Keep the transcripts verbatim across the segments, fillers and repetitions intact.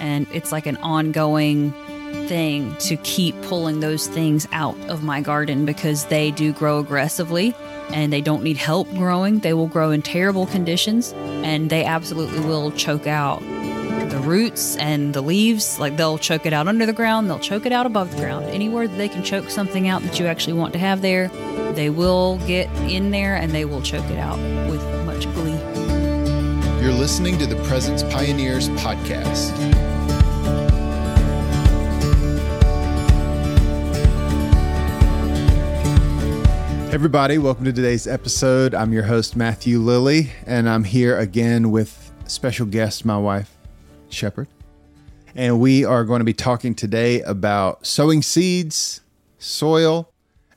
And it's like an ongoing thing to keep pulling those things out of my garden because they do grow aggressively and they don't need help growing. They will grow in terrible conditions and they absolutely will choke out the roots and the leaves. Like they'll choke it out under the ground, they'll choke it out above the ground. Anywhere that they can choke something out that you actually want to have there, they will get in there and they will choke it out with much glee. You're listening to the Presence Pioneers podcast. Everybody, welcome to today's episode. I'm your host, Matthew Lilly, and I'm here again with special guest, my wife, Shepherd. And we are going to be talking today about sowing seeds, soil,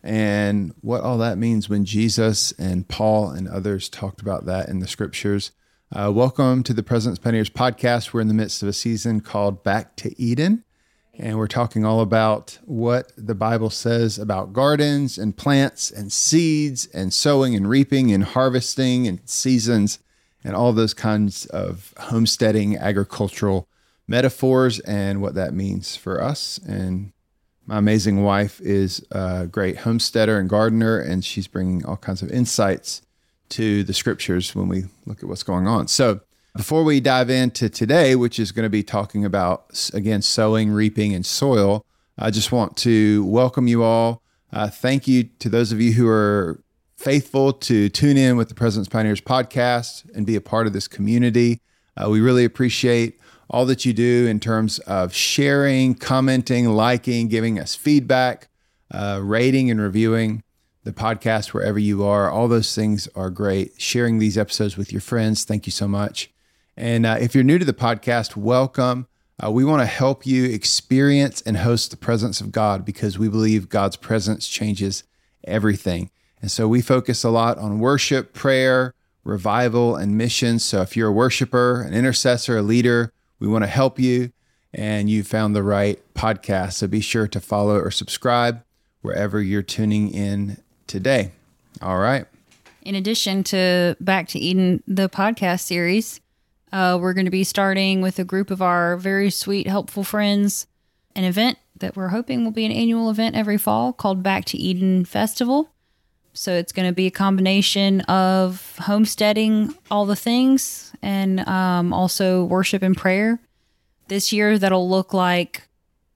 and what all that means when Jesus and Paul and others talked about that in the scriptures. Uh, welcome to the Presence Pioneers podcast. We're in the midst of a season called Back to Eden. And we're talking all about what the Bible says about gardens and plants and seeds and sowing and reaping and harvesting and seasons and all those kinds of homesteading, agricultural metaphors and what that means for us. And my amazing wife is a great homesteader and gardener, and she's bringing all kinds of insights to the scriptures when we look at what's going on. So before we dive into today, which is going to be talking about, again, sowing, reaping, and soil, I just want to welcome you all. Uh, thank you to those of you who are faithful to tune in with the Presence Pioneers podcast and be a part of this community. Uh, we really appreciate all that you do in terms of sharing, commenting, liking, giving us feedback, uh, rating and reviewing the podcast wherever you are. All those things are great. Sharing these episodes with your friends. Thank you so much. And uh, if you're new to the podcast, welcome. Uh, we want to help you experience and host the presence of God because we believe God's presence changes everything. And so we focus a lot on worship, prayer, revival, and missions. So if you're a worshiper, an intercessor, a leader, we want to help you, and you found the right podcast. So be sure to follow or subscribe wherever you're tuning in today. All right. In addition to Back to Eden, the podcast series, Uh, we're going to be starting with a group of our very sweet, helpful friends, an event that we're hoping will be an annual event every fall called Back to Eden Festival. So it's going to be a combination of homesteading all the things and um, also worship and prayer. This year, that'll look like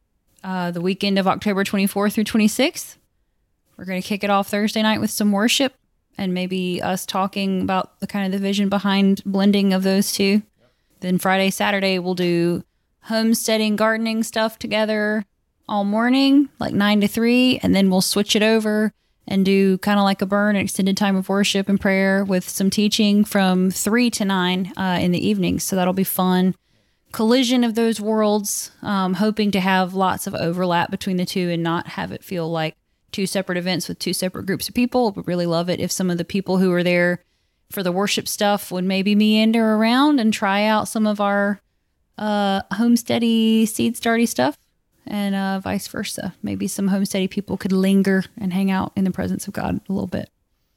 uh, the weekend of October twenty-fourth through twenty-sixth. We're going to kick it off Thursday night with some worship and maybe us talking about the kind of the vision behind blending of those two. Then Friday, Saturday, we'll do homesteading, gardening stuff together all morning, like nine to three. And then we'll switch it over and do kind of like a burn, an extended time of worship and prayer with some teaching from three to nine uh, in the evening. So that'll be fun. Collision of those worlds, um, hoping to have lots of overlap between the two and not have it feel like two separate events with two separate groups of people. Would really love it if some of the people who are there for the worship stuff would maybe meander around and try out some of our uh, homesteady, seed starty stuff, and uh, vice versa. Maybe some homesteady people could linger and hang out in the presence of God a little bit.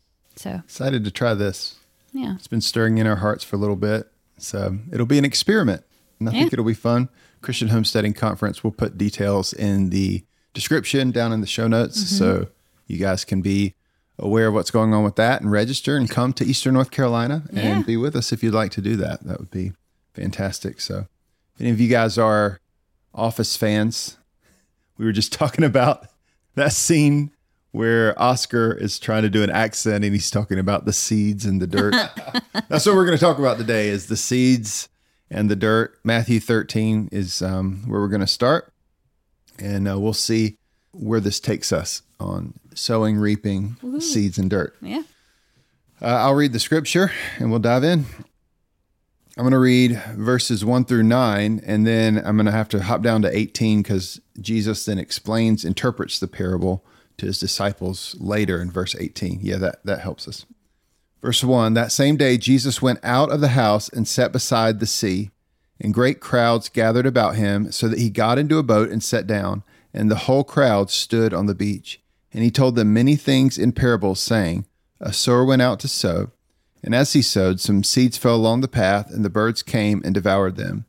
So excited to try this. Yeah, it's been stirring in our hearts for a little bit, so it'll be an experiment, and I yeah. think it'll be fun. Christian Homesteading Conference. We'll put details in the description down in the show notes, mm-hmm. so you guys can be aware of what's going on with that and register and come to Eastern North Carolina and yeah. be with us if you'd like to do that. That would be fantastic. So if any of you guys are Office fans, we were just talking about that scene where Oscar is trying to do an accent and he's talking about the seeds and the dirt. That's what we're going to talk about today is the seeds and the dirt. Matthew thirteen is um, where we're going to start. And uh, we'll see where this takes us on sowing, reaping, Woo-hoo. seeds, and dirt. Yeah. Uh, I'll read the scripture and we'll dive in. I'm going to read verses one through nine, and then I'm going to have to hop down to eighteen because Jesus then explains, interprets the parable to his disciples later in verse eighteen. Yeah, that, that helps us. Verse one, that same day Jesus went out of the house and sat beside the sea, and great crowds gathered about him, so that he got into a boat and sat down, and the whole crowd stood on the beach. And he told them many things in parables, saying, a sower went out to sow, and as he sowed, some seeds fell along the path, and the birds came and devoured them.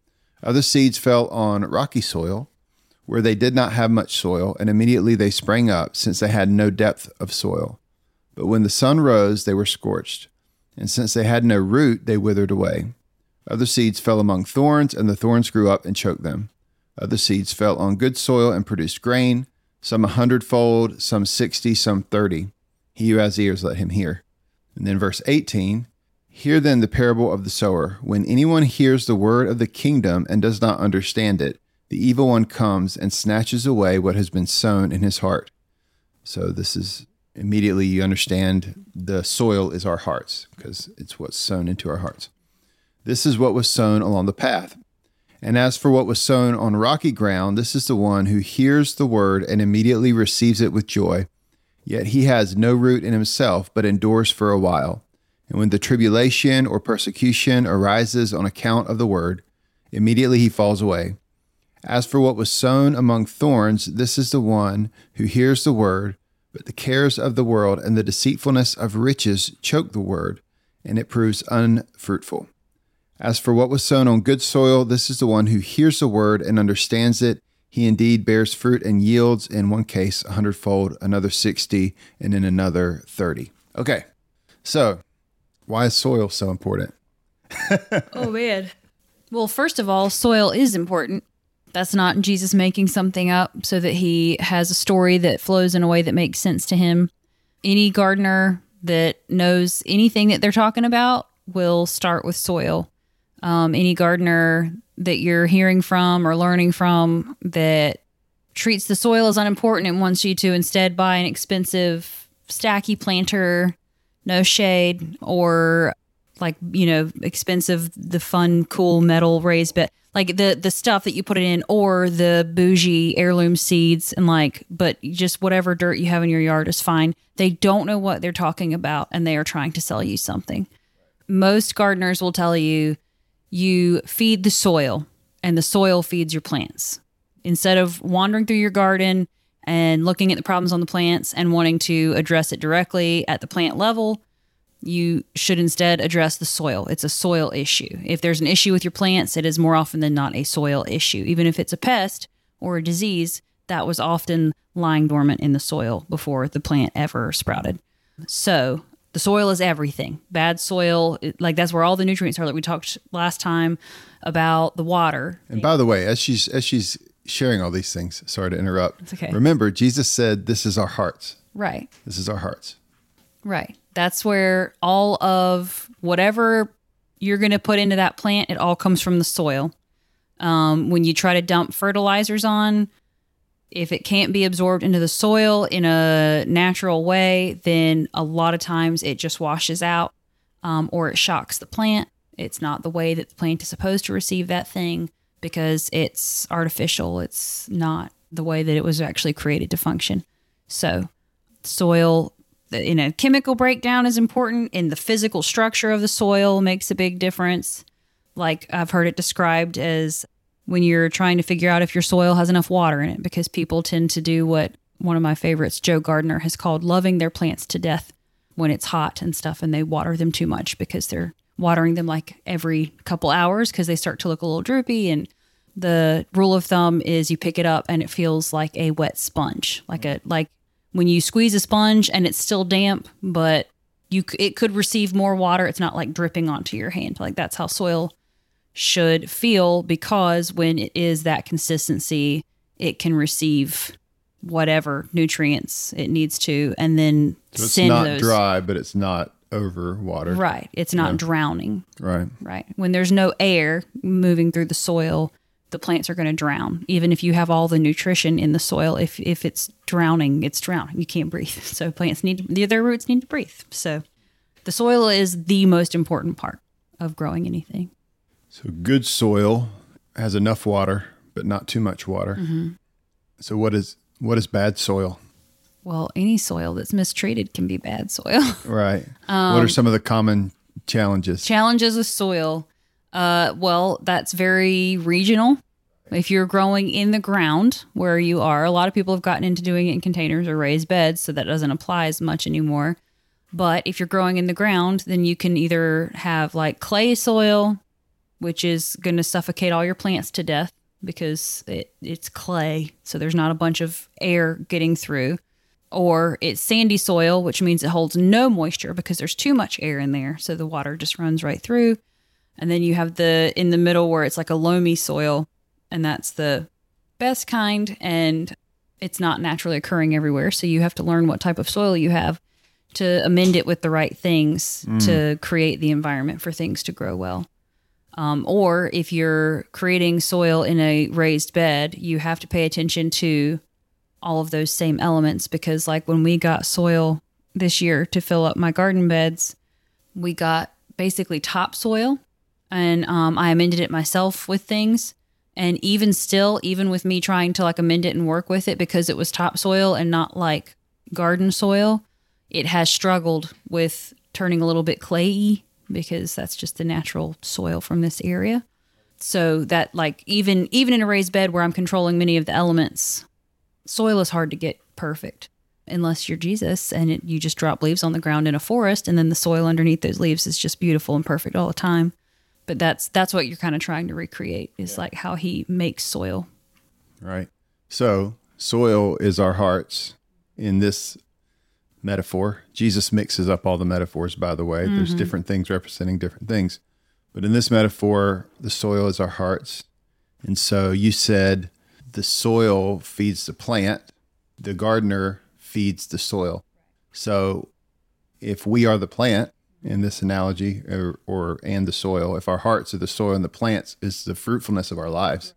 Other seeds fell on rocky soil, where they did not have much soil, and immediately they sprang up, since they had no depth of soil. But when the sun rose, they were scorched, and since they had no root, they withered away. Other seeds fell among thorns, and the thorns grew up and choked them. Other seeds fell on good soil and produced grain, some a hundredfold, some sixty, some thirty. He who has ears, let him hear. And then verse eighteen, hear then the parable of the sower. When anyone hears the word of the kingdom and does not understand it, the evil one comes and snatches away what has been sown in his heart. So this is immediately you understand the soil is our hearts, because it's what's sown into our hearts. This is what was sown along the path. And as for what was sown on rocky ground, this is the one who hears the word and immediately receives it with joy. Yet he has no root in himself, but endures for a while. And when the tribulation or persecution arises on account of the word, immediately he falls away. As for what was sown among thorns, this is the one who hears the word, but the cares of the world and the deceitfulness of riches choke the word, and it proves unfruitful. As for what was sown on good soil, this is the one who hears the word and understands it. He indeed bears fruit and yields, in one case a hundredfold, another sixty, and in another thirty. Okay, so why is soil so important? Oh, man. Well, first of all, soil is important. That's not Jesus making something up so that he has a story that flows in a way that makes sense to him. Any gardener that knows anything that they're talking about will start with soil. Um, any gardener that you're hearing from or learning from that treats the soil as unimportant and wants you to instead buy an expensive stacky planter, no shade, or like, you know, expensive, the fun, cool metal raised bed, like the, the stuff that you put it in, or the bougie heirloom seeds, and like, but just whatever dirt you have in your yard is fine. They don't know what they're talking about, and they are trying to sell you something. Most gardeners will tell you, you feed the soil and the soil feeds your plants. Instead of wandering through your garden and looking at the problems on the plants and wanting to address it directly at the plant level, you should instead address the soil. It's a soil issue. If there's an issue with your plants, it is more often than not a soil issue. Even if it's a pest or a disease, that was often lying dormant in the soil before the plant ever sprouted. So the soil is everything. Bad soil, it, like that's where all the nutrients are. Like we talked last time about the water. And by the way, as she's as she's sharing all these things, sorry to interrupt. It's okay. Remember, Jesus said, "This is our hearts." Right. This is our hearts. Right. That's where all of whatever you're going to put into that plant, it all comes from the soil. Um, when you try to dump fertilizers on, if it can't be absorbed into the soil in a natural way, then a lot of times it just washes out, um, or it shocks the plant. It's not the way that the plant is supposed to receive that thing because it's artificial. It's not the way that it was actually created to function. So soil, you know, chemical breakdown is important, and the physical structure of the soil makes a big difference. Like I've heard it described as when you're trying to figure out if your soil has enough water in it, because people tend to do what one of my favorites, Joe Gardner, has called loving their plants to death when it's hot and stuff, and they water them too much because they're watering them like every couple hours because they start to look a little droopy. And the rule of thumb is you pick it up and it feels like a wet sponge, like a like when you squeeze a sponge and it's still damp, but you it could receive more water. It's not like dripping onto your hand. Like that's how soil should feel, because when it is that consistency, it can receive whatever nutrients it needs to, and then so it's send not those. dry, but it's not over water. Right. It's not Yeah. drowning. Right. Right. When there's no air moving through the soil, the plants are going to drown. Even if you have all the nutrition in the soil, if if it's drowning, it's drowning. You can't breathe. So plants need to, their roots need to breathe. So the soil is the most important part of growing anything. So good soil has enough water, but not too much water. Mm-hmm. So what is what is bad soil? Well, any soil that's mistreated can be bad soil. Right. Um, what are some of the common challenges? Challenges with soil. Uh, well, that's very regional. If you're growing in the ground where you are, a lot of people have gotten into doing it in containers or raised beds, so that doesn't apply as much anymore. But if you're growing in the ground, then you can either have like clay soil, which is going to suffocate all your plants to death because it, it's clay, so there's not a bunch of air getting through. Or it's sandy soil, which means it holds no moisture because there's too much air in there, so the water just runs right through. And then you have the in the middle where it's like a loamy soil, and that's the best kind, and it's not naturally occurring everywhere, so you have to learn what type of soil you have to amend it with the right things mm. to create the environment for things to grow well. Um, or if you're creating soil in a raised bed, you have to pay attention to all of those same elements, because like when we got soil this year to fill up my garden beds, we got basically topsoil, and um, I amended it myself with things. And even still, even with me trying to like amend it and work with it because it was topsoil and not like garden soil, it has struggled with turning a little bit clayey, because that's just the natural soil from this area. So that like even even in a raised bed where I'm controlling many of the elements, soil is hard to get perfect unless you're Jesus and it, you just drop leaves on the ground in a forest, and then the soil underneath those leaves is just beautiful and perfect all the time. But that's that's what you're kind of trying to recreate, is like how he makes soil. Right. So soil is our hearts in this metaphor. Jesus mixes up all the metaphors, by the way. Mm-hmm. There's different things representing different things. But in this metaphor, the soil is our hearts. And so you said the soil feeds the plant, the gardener feeds the soil. So if we are the plant in this analogy, or, or and the soil, if our hearts are the soil and the plants is the fruitfulness of our lives,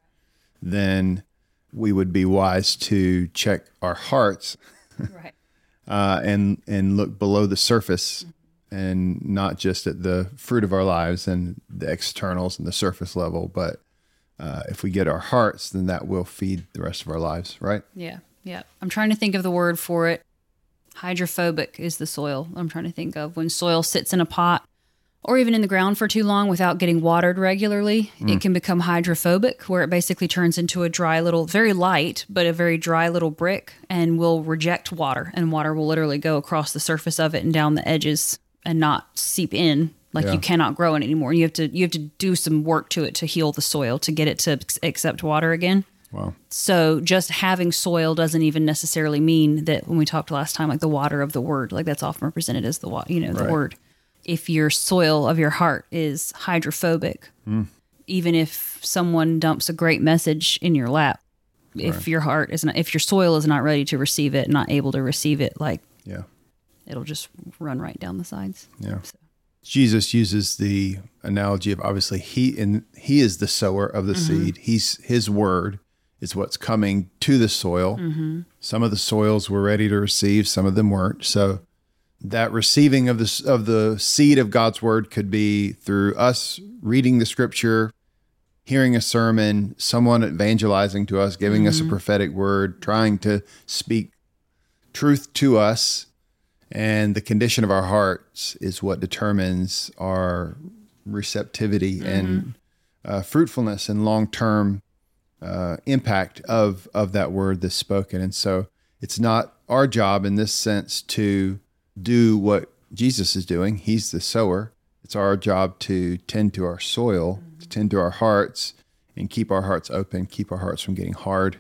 then we would be wise to check our hearts. Right. Uh, and and look below the surface, mm-hmm. and not just at the fruit of our lives and the externals and the surface level, but uh, if we get our hearts, then that will feed the rest of our lives, right? Yeah, yeah. I'm trying to think of the word for it. Hydrophobic is the soil I'm trying to think of. When soil sits in a pot or even in the ground for too long without getting watered regularly, mm. it can become hydrophobic, where it basically turns into a dry little, very light, but a very dry little brick, and will reject water. And water will literally go across the surface of it and down the edges and not seep in. Like yeah. you cannot grow it anymore. You have to you have to do some work to it to heal the soil, to get it to accept water again. Wow. So just having soil doesn't even necessarily mean that, when we talked last time, like the water of the word, like that's often represented as the water, you know, right. the word. If your soil of your heart is hydrophobic, mm. even if someone dumps a great message in your lap, if right. your heart is not, if your soil is not ready to receive it, not able to receive it, like, yeah, it'll just run right down the sides. Yeah. So. Jesus uses the analogy of, obviously he, and he is the sower of the mm-hmm. seed. He's his word is what's coming to the soil. Mm-hmm. Some of the soils were ready to receive, some of them weren't. So that receiving of the, of the seed of God's word could be through us reading the scripture, hearing a sermon, someone evangelizing to us, giving mm-hmm. us a prophetic word, trying to speak truth to us. And the condition of our hearts is what determines our receptivity mm-hmm. and uh, fruitfulness and long-term uh, impact of, of that word that's spoken. And so it's not our job in this sense to do what Jesus is doing. He's the sower. It's our job to tend to our soil, mm-hmm. to tend to our hearts, and keep our hearts open, keep our hearts from getting hard,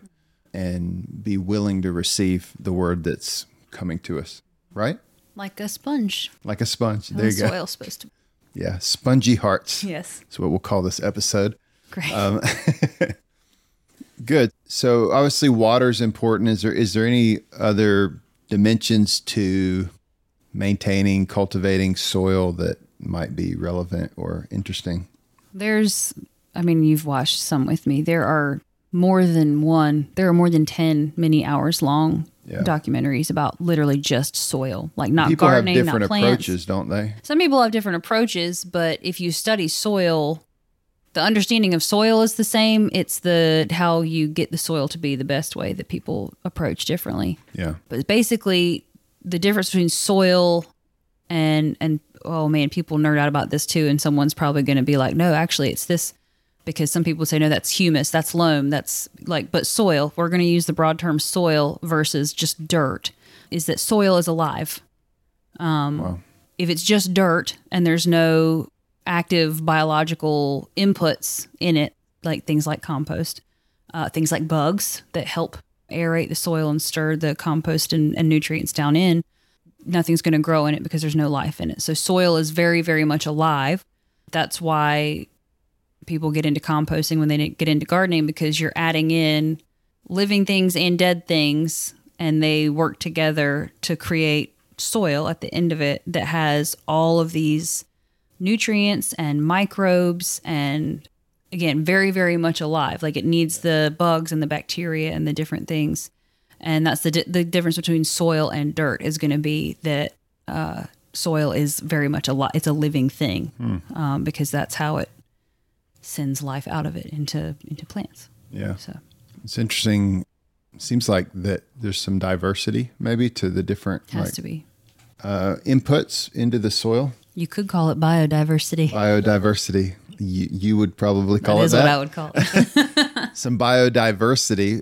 and be willing to receive the word that's coming to us. Right? Like a sponge. Like a sponge. There you go. Soil's supposed to be. Yeah, spongy hearts. Yes. That's what we'll call this episode. Great. Um, good. So obviously water is important. Is there is there any other dimensions to maintaining, cultivating soil that might be relevant or interesting? There's, I mean, you've watched some with me. There are more than one, there are more than ten many hours long yeah. documentaries about literally just soil, like not people gardening, have different not plants. approaches, don't they? Some people have different approaches, but if you study soil, the understanding of soil is the same. It's the how you get the soil to be the best way that people approach differently. Yeah. But basically, the difference between soil and and oh man, people nerd out about this too, and someone's probably going to be like, no, actually, it's this. Because some people say, no, that's humus, that's loam, that's like, but soil, we're going to use the broad term soil versus just dirt, is that soil is alive. Um, wow. If it's just dirt and there's no active biological inputs in it, like things like compost, uh, things like bugs that help aerate the soil and stir the compost and, and nutrients down in, nothing's going to grow in it because there's no life in it. So soil is very, very much alive. That's why people get into composting when they get into gardening, because you're adding in living things and dead things, and they work together to create soil at the end of it that has all of these nutrients and microbes and, again, very, very much alive. Like, it needs the bugs and the bacteria and the different things. And that's the di- the difference between soil and dirt is going to be that uh, soil is very much a lot. It's a living thing hmm. um, because that's how it sends life out of it into into plants. Yeah. So it's interesting. It seems like that there's some diversity maybe to the different has like, to be uh, inputs into the soil. You could call it biodiversity. Biodiversity. You, you would probably call that it is that. What I would call it. Some biodiversity.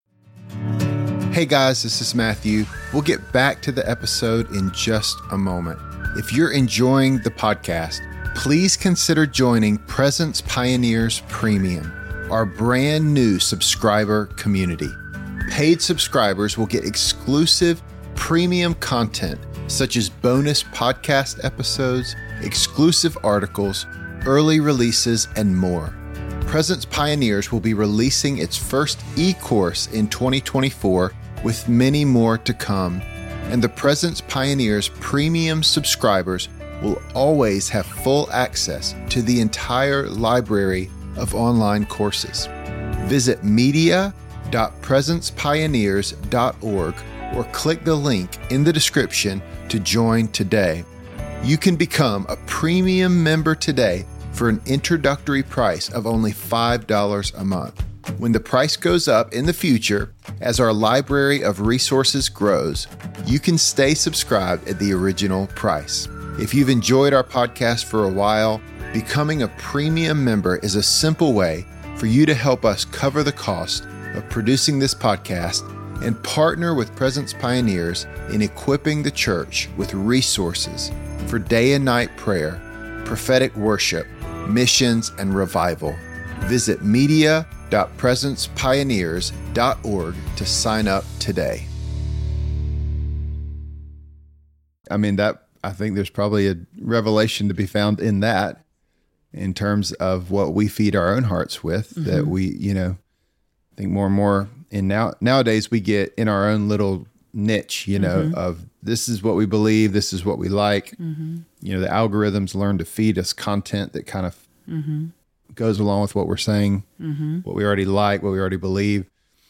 Hey guys, this is Matthew. We'll get back to the episode in just a moment. If you're enjoying the podcast, please consider joining Presence Pioneers Premium, our brand new subscriber community. Paid subscribers will get exclusive premium content such as bonus podcast episodes, exclusive articles, early releases, and more. Presence Pioneers will be releasing its first e-course in twenty twenty-four with many more to come. And the Presence Pioneers premium subscribers will always have full access to the entire library of online courses. Visit media dot presence pioneers dot org or click the link in the description to join today. You can become a premium member today for an introductory price of only five dollars a month. When the price goes up in the future, as our library of resources grows, you can stay subscribed at the original price. If you've enjoyed our podcast for a while, becoming a premium member is a simple way for you to help us cover the cost of producing this podcast and partner with Presence Pioneers in equipping the church with resources for day and night prayer, prophetic worship, missions, and revival. Visit media dot presence pioneers dot org to sign up today. I mean, that I think there's probably a revelation to be found in that, in terms of what we feed our own hearts with, mm-hmm. that we, you know, I think more and more in now nowadays we get in our own little niche, you know, mm-hmm. of this is what we believe, this is what we like. Mm-hmm. You know, the algorithms learn to feed us content that kind of mm-hmm. goes along with what we're saying, mm-hmm. what we already like, what we already believe.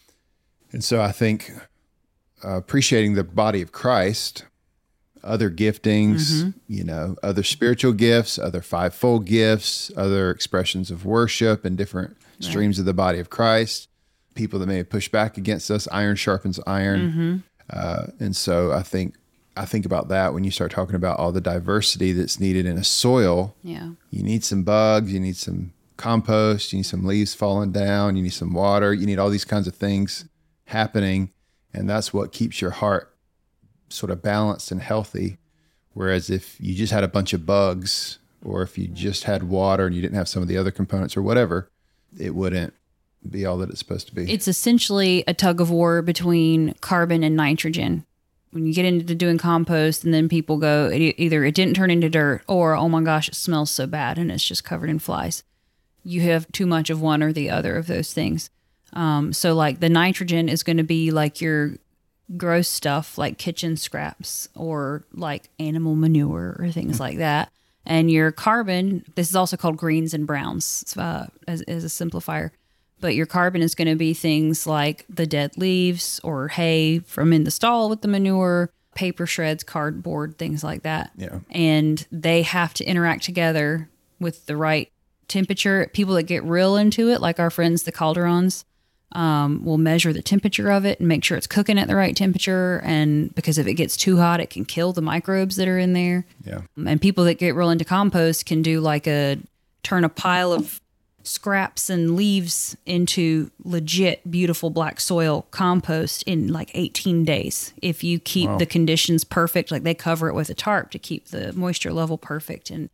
And so I think uh, appreciating the body of Christ, other giftings, mm-hmm. you know, other spiritual gifts, other fivefold gifts, other expressions of worship and different right. streams of the body of Christ, people that may push back against us, iron sharpens iron. Mm-hmm. Uh, and so I think I think about that when you start talking about all the diversity that's needed in a soil. Yeah. You need some bugs, you need some compost, you need some leaves falling down, you need some water, you need all these kinds of things happening. And that's what keeps your heart sort of balanced and healthy. Whereas if you just had a bunch of bugs, or if you just had water and you didn't have some of the other components or whatever, it wouldn't be all that it's supposed to be. It's essentially a tug of war between carbon and nitrogen. When you get into doing compost and then people go, it, either it didn't turn into dirt or, oh my gosh, it smells so bad and it's just covered in flies. You have too much of one or the other of those things. Um, so like the nitrogen is going to be like your gross stuff, like kitchen scraps or like animal manure or things like that. And your carbon, this is also called greens and browns uh, as, as a simplifier. But your carbon is going to be things like the dead leaves or hay from in the stall with the manure, paper shreds, cardboard, things like that. Yeah. And they have to interact together with the right temperature. People that get real into it, like our friends, the Calderons, um, will measure the temperature of it and make sure it's cooking at the right temperature. And because if it gets too hot, it can kill the microbes that are in there. Yeah. And people that get real into compost can do like a turn a pile of scraps and leaves into legit beautiful black soil compost in like eighteen days. If you keep wow. the conditions perfect, like they cover it with a tarp to keep the moisture level perfect. And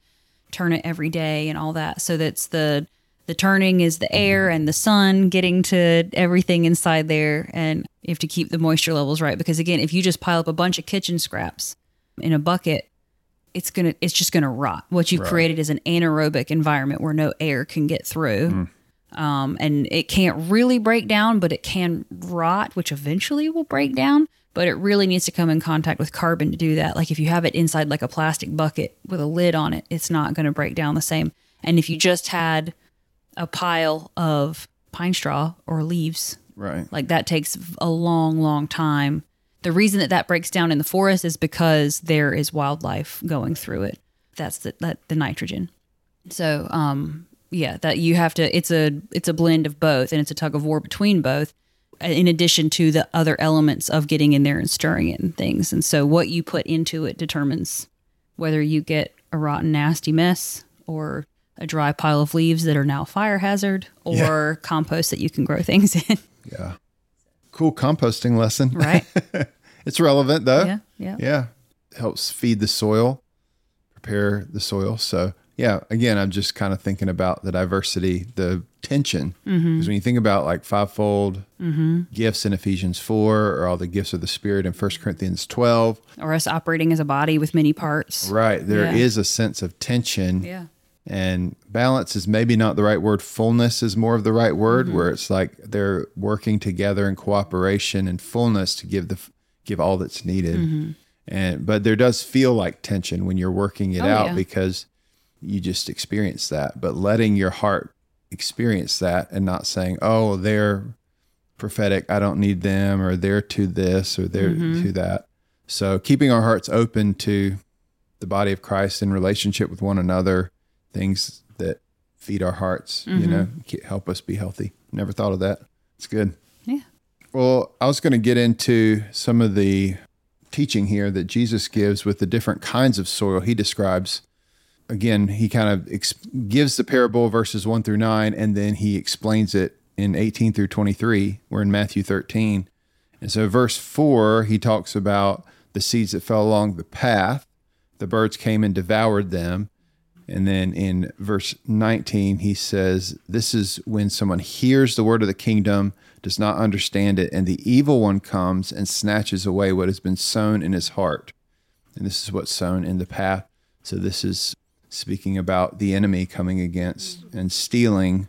turn it every day and all that. So that's the the turning is the air and the sun getting to everything inside there, and you have to keep the moisture levels right, because again, if you just pile up a bunch of kitchen scraps in a bucket, it's gonna it's just gonna rot. What you've Right. created is an anaerobic environment where no air can get through. Mm. Um, and it can't really break down, but it can rot, which eventually will break down. But it really needs to come in contact with carbon to do that. Like if you have it inside like a plastic bucket with a lid on it, it's not going to break down the same. And if you just had a pile of pine straw or leaves, Right. like that takes a long, long time. The reason that that breaks down in the forest is because there is wildlife going through it. That's the, that, the nitrogen. So, um, yeah, that you have to, it's a, it's a blend of both, and it's a tug of war between both, in addition to the other elements of getting in there and stirring it and things. And so what you put into it determines whether you get a rotten, nasty mess, or a dry pile of leaves that are now a fire hazard, or yeah. compost that you can grow things in. Yeah. Cool composting lesson. Right. It's relevant though. Yeah. Yeah. Yeah. Helps feed the soil, prepare the soil. So yeah, again, I'm just kind of thinking about the diversity, the tension. Because mm-hmm. when you think about like fivefold mm-hmm. gifts in Ephesians four, or all the gifts of the Spirit in First Corinthians twelve. Or us operating as a body with many parts. Right. There yeah. is a sense of tension. Yeah. And balance is maybe not the right word. Fullness is more of the right word, mm-hmm. where it's like they're working together in cooperation and fullness to give the give all that's needed. Mm-hmm. And but there does feel like tension when you're working it oh, out, yeah. because you just experience that. But letting your heart experience that and not saying, oh, they're prophetic, I don't need them, or they're to this, or they're mm-hmm. to that. So keeping our hearts open to the body of Christ in relationship with one another, things that feed our hearts, mm-hmm. you know, help us be healthy. Never thought of that. It's good. Yeah. Well, I was going to get into some of the teaching here that Jesus gives with the different kinds of soil he describes. Again, he kind of ex- gives the parable verses one through nine, and then he explains it in eighteen through twenty-three. We're in Matthew thirteen. And so verse four, he talks about the seeds that fell along the path. The birds came and devoured them. And then in verse nineteen, he says, this is when someone hears the word of the kingdom, does not understand it, and the evil one comes and snatches away what has been sown in his heart. And this is what's sown in the path. So this is speaking about the enemy coming against and stealing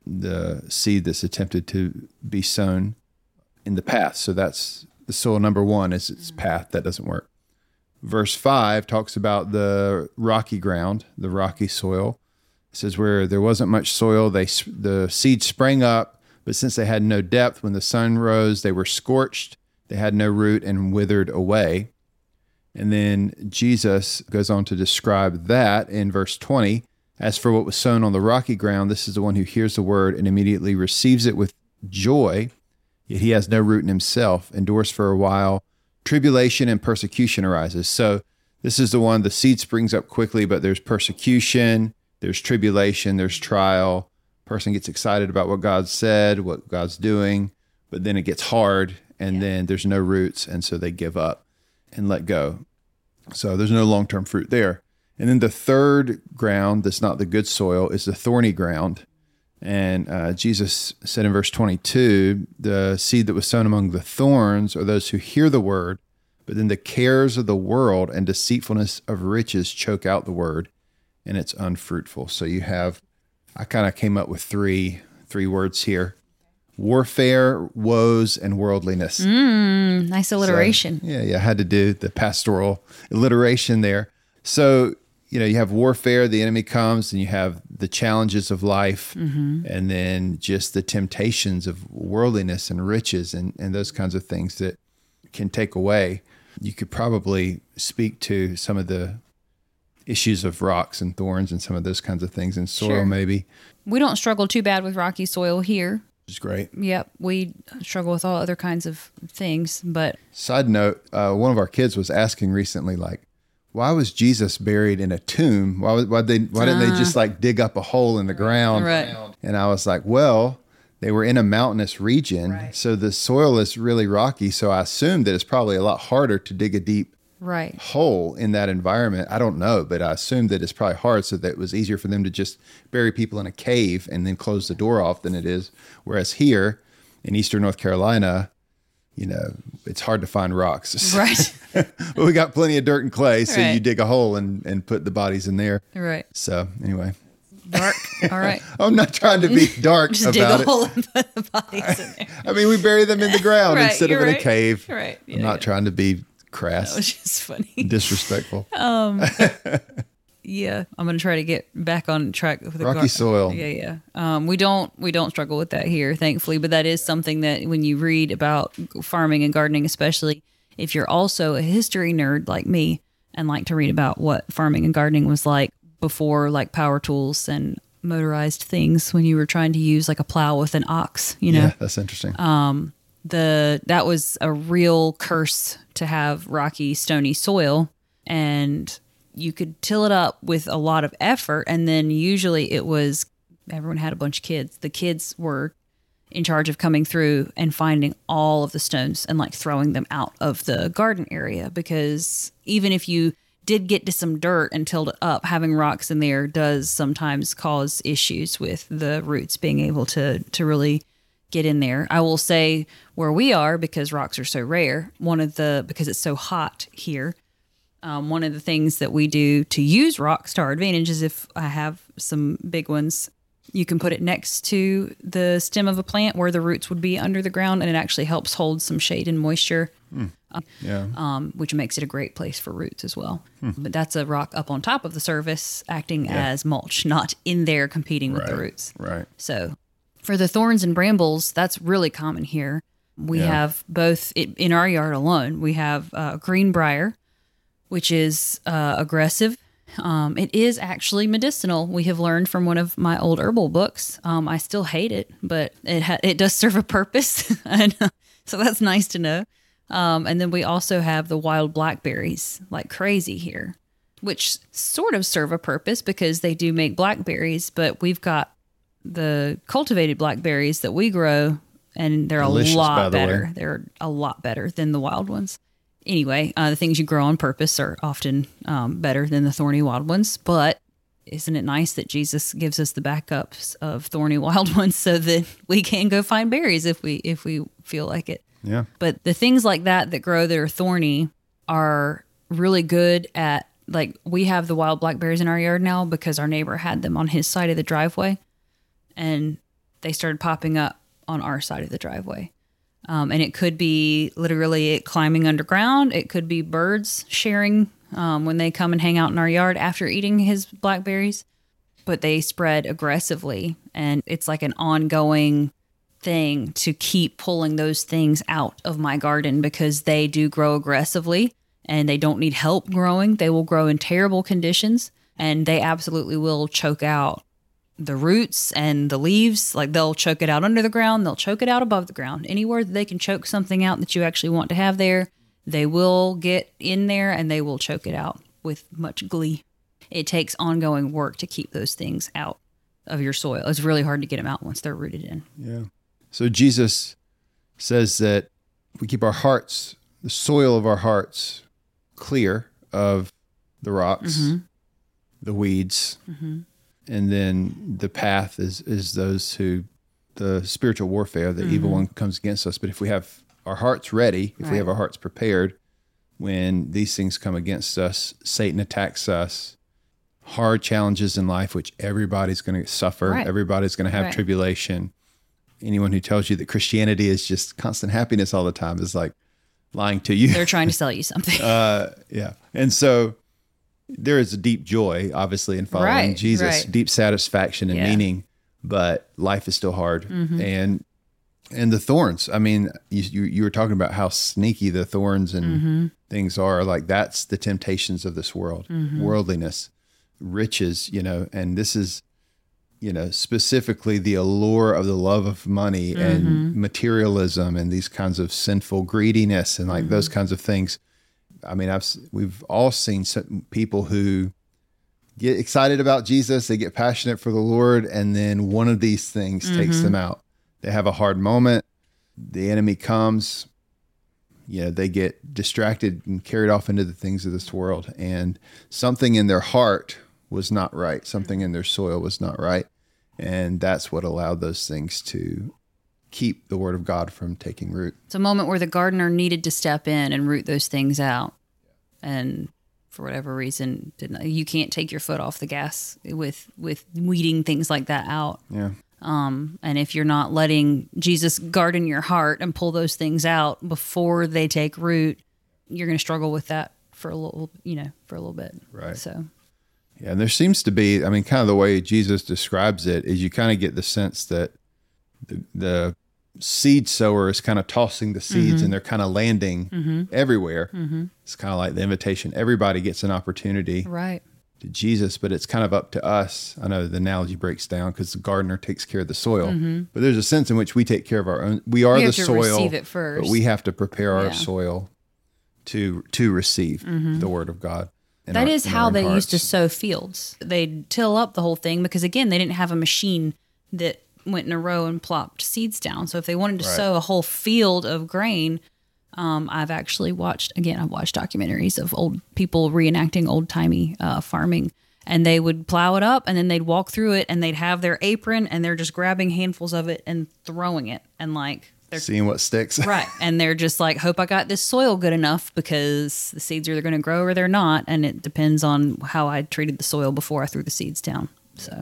the seed that's attempted to be sown in the path. So that's the soil number one, is its path. That doesn't work. Verse five talks about the rocky ground, the rocky soil. It says where there wasn't much soil, they the seed sprang up, but since they had no depth, when the sun rose, they were scorched. They had no root and withered away. And then Jesus goes on to describe that in verse twenty. As for what was sown on the rocky ground, this is the one who hears the word and immediately receives it with joy, yet he has no root in himself, endures for a while. Tribulation and persecution arises. So this is the one, the seed springs up quickly, but there's persecution, there's tribulation, there's trial. Person gets excited about what God said, what God's doing, but then it gets hard, and yeah. then there's no roots, and so they give up and let go. So there's no long-term fruit there. And then the third ground that's not the good soil is the thorny ground. And uh, Jesus said in verse twenty-two, the seed that was sown among the thorns are those who hear the word, but then the cares of the world and deceitfulness of riches choke out the word, and it's unfruitful. So you have, I kind of came up with three three words here: warfare, woes, and worldliness. Mm, nice alliteration. So, yeah, yeah, I had to do the pastoral alliteration there. So, you know, you have warfare, the enemy comes, and you have the challenges of life, mm-hmm. and then just the temptations of worldliness and riches and, and those kinds of things that can take away. You could probably speak to some of the issues of rocks and thorns and some of those kinds of things in soil, sure. maybe. We don't struggle too bad with rocky soil here. Which is great. Yep. We struggle with all other kinds of things, but... Side note, uh, one of our kids was asking recently, like, why was Jesus buried in a tomb? Why, why, they, why didn't uh, they just like dig up a hole in the ground? Right. And I was like, well, they were in a mountainous region, right. so the soil is really rocky. So I assumed that it's probably a lot harder to dig a deep right. hole in that environment. I don't know, but I assume that it's probably hard, so that it was easier for them to just bury people in a cave and then close the door off than it is. Whereas here in Eastern North Carolina, you know, it's hard to find rocks. Right. But we got plenty of dirt and clay, so Right. you dig a hole and, and put the bodies in there. Right. So anyway, Dark. All right. I'm not trying to be dark Just dig about a it. hole and put the bodies in there. I mean, we bury them in the ground Right, instead of you're in a right. cave. Right. I'm Yeah, not yeah. trying to be crass, That was just funny. disrespectful. Yeah, I'm gonna try to get back on track with the Rocky soil. Yeah, yeah. Um, we don't we don't struggle with that here, thankfully. But that is something that when you read about farming and gardening, especially if you're also a history nerd like me and like to read about what farming and gardening was like before, like power tools and motorized things, when you were trying to use like a plow with an ox, you know. Yeah, that's interesting. the that was a real curse to have rocky, stony soil, and you could till it up with a lot of effort, and then usually it was everyone had a bunch of kids. The kids were in charge of coming through and finding all of the stones and like throwing them out of the garden area, because even if you did get to some dirt and tilled it up, having rocks in there does sometimes cause issues with the roots being able to to really get in there. I will say where we are, because rocks are so rare, one of the because it's so hot here, um, one of the things that we do to use rocks to our advantage is if I have some big ones, you can put it next to the stem of a plant where the roots would be under the ground, and it actually helps hold some shade and moisture, Yeah. um, which makes it a great place for roots as well. But that's a rock up on top of the surface acting as mulch, not in there competing with the Right. roots. Right. So for the thorns and brambles, that's really common here. We Yeah. have both it, in our yard alone. We have uh, greenbrier, which is uh, aggressive. Um, it is actually medicinal. We have learned from one of my old herbal books. Um, I still hate it, but it ha- it does serve a purpose, and uh, so that's nice to know. Um, and then we also have the wild blackberries, like crazy here, which sort of serve a purpose because they do make blackberries. But we've got the cultivated blackberries that we grow, and they're Delicious, a by lot the way. better. They're a lot better than the wild ones. Anyway, uh, the things you grow on purpose are often um, better than the thorny wild ones. But isn't it nice that Jesus gives us the backups of thorny wild ones so that we can go find berries if we if we feel like it? Yeah. But the things like that that grow that are thorny are really good at, like, we have the wild blackberries in our yard now because our neighbor had them on his side of the driveway, and they started popping up on our side of the driveway. Um, and it could be literally it climbing underground. It could be birds sharing um, when they come and hang out in our yard after eating his blackberries. But they spread aggressively, and it's like an ongoing thing to keep pulling those things out of my garden because they do grow aggressively and they don't need help growing. They will grow in terrible conditions, and they absolutely will choke out the roots and the leaves. Like, they'll choke it out under the ground. They'll choke it out above the ground. Anywhere that they can choke something out that you actually want to have there, they will get in there and they will choke it out with much glee. It takes ongoing work to keep those things out of your soil. It's really hard to get them out once they're rooted in. Yeah. So Jesus says that we keep our hearts, the soil of our hearts, clear of the rocks, Mm-hmm. the weeds, and then the path is is those who, the spiritual warfare, the evil one comes against us. But if we have our hearts ready, if we Right. have our hearts prepared, when these things come against us, Satan attacks us. Hard challenges in life, which everybody's going to suffer. Right. Everybody's going to have Right. tribulation. Anyone who tells you that Christianity is just constant happiness all the time is like lying to you. They're trying to sell you something. Uh, yeah. And so there is a deep joy, obviously, in following Right, Jesus, right. deep satisfaction and Yeah. meaning, but life is still hard. Mm-hmm. And and the thorns, I mean, you, you you were talking about how sneaky the thorns and Mm-hmm. things are. Like, that's the temptations of this world, Mm-hmm. worldliness, riches, you know, and this is, you know, specifically the allure of the love of money Mm-hmm. and materialism and these kinds of sinful greediness and like those Mm-hmm. kinds of things. I mean, I've we've all seen some people who get excited about Jesus, they get passionate for the Lord, and then one of these things takes them out. They have a hard moment. The enemy comes, you know, they get distracted and carried off into the things of this world, and something in their heart was not right. Something in their soil was not right. And that's what allowed those things to keep the word of God from taking root. It's a moment where the gardener needed to step in and root those things out. And for whatever reason, didn't, you can't take your foot off the gas with, with weeding things like that out. Yeah. Um, and if you're not letting Jesus garden your heart and pull those things out before they take root, you're going to struggle with that for a little, you know, for a little bit. Right. So, yeah. And there seems to be, I mean, kind of the way Jesus describes it is you kind of get the sense that the, the seed sower is kind of tossing the seeds mm-hmm. and they're kind of landing mm-hmm. everywhere. Mm-hmm. It's kind of like the invitation. Everybody gets an opportunity. Right. To Jesus, but it's kind of up to us. I know the analogy breaks down because the gardener takes care of the soil, mm-hmm. but there's a sense in which we take care of our own. We are we the have to soil, receive it first. But we have to prepare our yeah. soil to to receive mm-hmm. the word of God. That our, is how they hearts. used to sow fields. They'd till up the whole thing because, again, they didn't have a machine that went in a row and plopped seeds down. So if they wanted to right. sow a whole field of grain, Um, I've actually watched, again, I've watched documentaries of old people reenacting old timey uh, farming, and they would plow it up and then they'd walk through it and they'd have their apron and they're just grabbing handfuls of it and throwing it and like they're seeing what sticks. Right. And they're just like, hope I got this soil good enough because the seeds are either going to grow or they're not. And it depends on how I treated the soil before I threw the seeds down. So,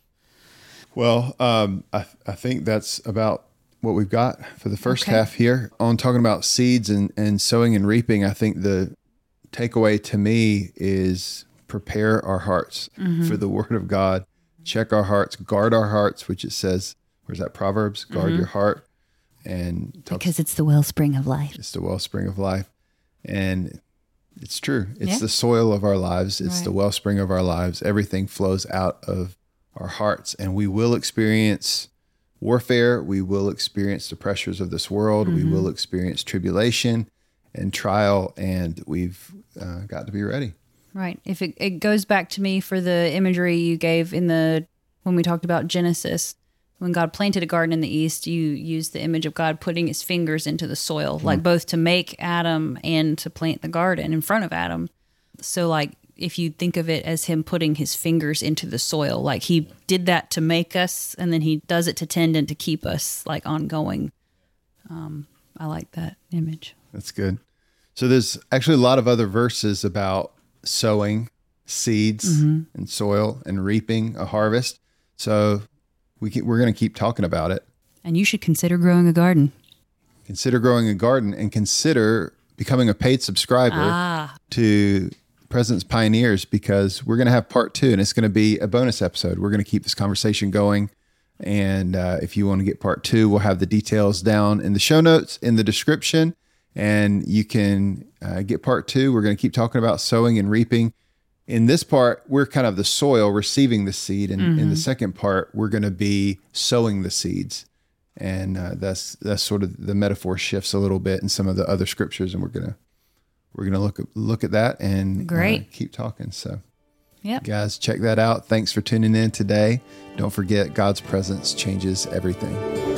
well, um, I, I think that's about what we've got for the first okay. half here on talking about seeds and, and sowing and reaping. I think the takeaway to me is prepare our hearts mm-hmm. for the word of God, check our hearts, guard our hearts, which it says, where's that Proverbs? Guard mm-hmm. your heart. And talk, because it's the wellspring of life. It's the wellspring of life. And it's true. It's yeah. the soil of our lives. It's right. the wellspring of our lives. Everything flows out of our hearts, and we will experience warfare. We will experience the pressures of this world. Mm-hmm. We will experience tribulation and trial, and we've uh, got to be ready. Right. If it, it goes back to me for the imagery you gave in the, when we talked about Genesis, when God planted a garden in the east, you used the image of God putting his fingers into the soil, mm-hmm. like both to make Adam and to plant the garden in front of Adam. So like, if you think of it as him putting his fingers into the soil, like he did that to make us, and then he does it to tend and to keep us like ongoing. Um, I like that image. That's good. So there's actually a lot of other verses about sowing seeds mm-hmm. and soil and reaping a harvest. So we can, we're going to keep talking about it. And you should consider growing a garden. Consider growing a garden and consider becoming a paid subscriber ah. to Presence Pioneers, because we're going to have part two, and it's going to be a bonus episode. We're going to keep this conversation going. And uh, if you want to get part two, we'll have the details down in the show notes, in the description, and you can uh, get part two. We're going to keep talking about sowing and reaping. In this part, we're kind of the soil receiving the seed. And mm-hmm. in the second part, we're going to be sowing the seeds. And uh, that's that's sort of the metaphor shifts a little bit in some of the other scriptures, and we're going to We're going to look at, look at that and Great. Uh, keep talking. So, yep. guys, check that out. Thanks for tuning in today. Don't forget, God's presence changes everything.